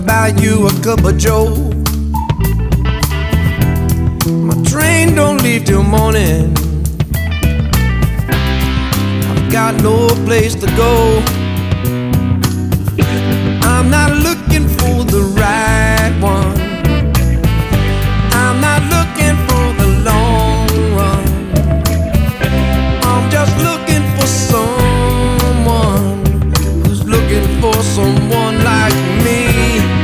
Buy you a cup of joe. My train don't leave till morning. I've got no place to go.